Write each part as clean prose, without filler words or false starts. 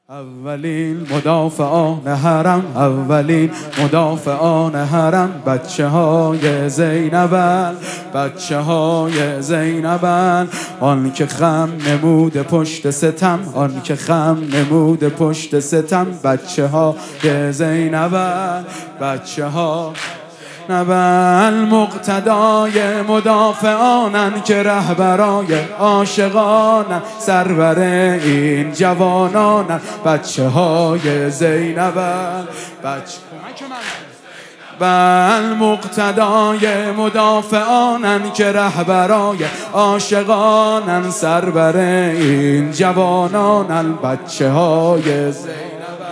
اولین مدافعان حرم، اولین مدافعان حرم، بچه های زینبن، بچه های زینبن. آن که خم نمود پشت ستم، آن که خم نمود پشت ستم، بچه های زینبن، بچه ها نبل. مقتدای مدافعانن که رهبرای عاشقانن، سرور این جوانانن، بچه های زینبن، بل مقتدای مدافعانن که رهبرای عاشقانن، سرور این جوانانن، بچه های زینبن.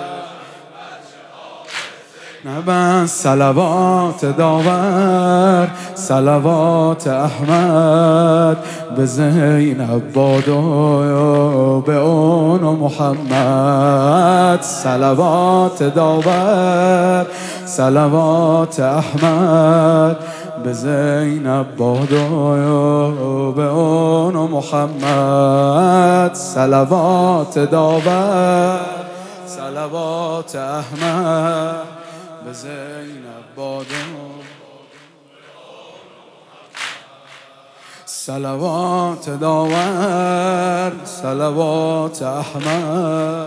نبن صلوات داور، صلوات احمد، به زینب باد و به اون و محمد. صلوات داور، صلوات احمد، به زینب باد و به اون و محمد. صلوات داور، صلوات احمد، به زینب باد. صلوات داور، صلوات احمد.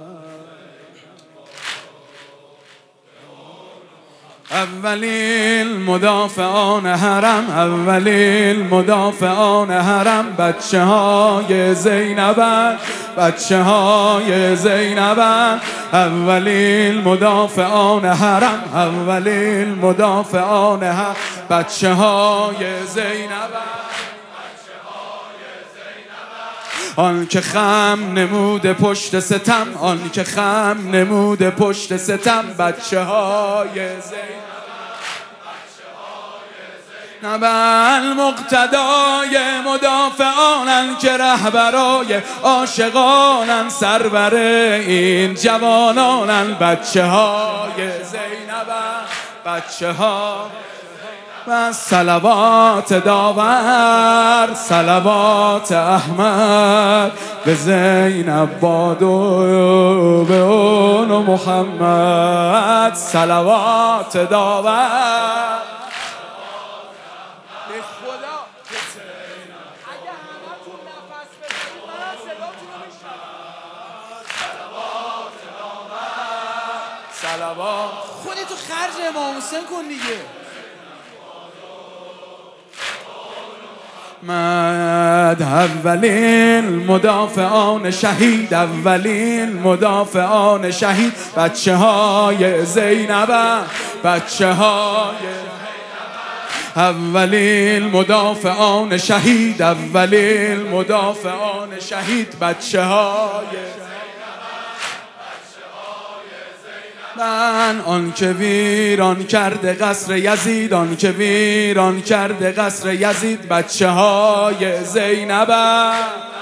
اولین مدافعان حرم، اولین مدافعان حرم، بچه های زینبن، بچه های زینبن. اولین مدافعان حرم، اولین مدافعان حرم، بچه های زینبن. آن که خم نمود پشت ستم، آن که خم نمود پشت ستم، بچه های زینبن، نبل. مقتدای مدافعانن که رهبرای عاشقانن، سرور این جوانانن، بچه های زینبن، بچه ها. و صلوات داور، صلوات احمد، به زینب باد و به اون و محمد. صلوات داور. صلوات خودتو خرج امام حسین کن دیگه. مد اولین مدافعان شهید، اولین مدافعان شهید، بچه های زینبن، بچه های. اولین مدافعان شهید، اولین مدافعان شهید، بچه های. من آن که ویران کرده قصر یزید، آن که ویران کرده قصر یزید، بچه های زینبن.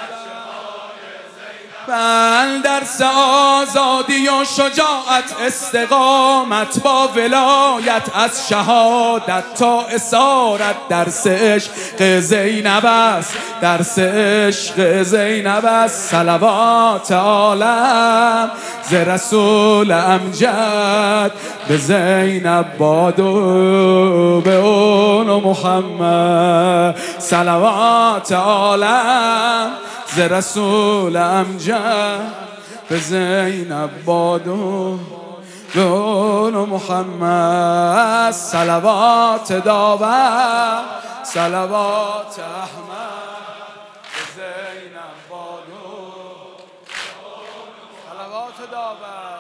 بل درس آزادی و شجاعت، استقامت با ولایت، از شهادت تا اسارت، درس عشق زینب است، درس عشق زینب است. صلوات عالم ز رسول امجد، به زینب باد و به اون و محمد. صلوات عالم ز رسول امجد، به زینب باد و به اون و محمد. صلوات داور، صلوات احمد، به زینب باد و صلوات داور.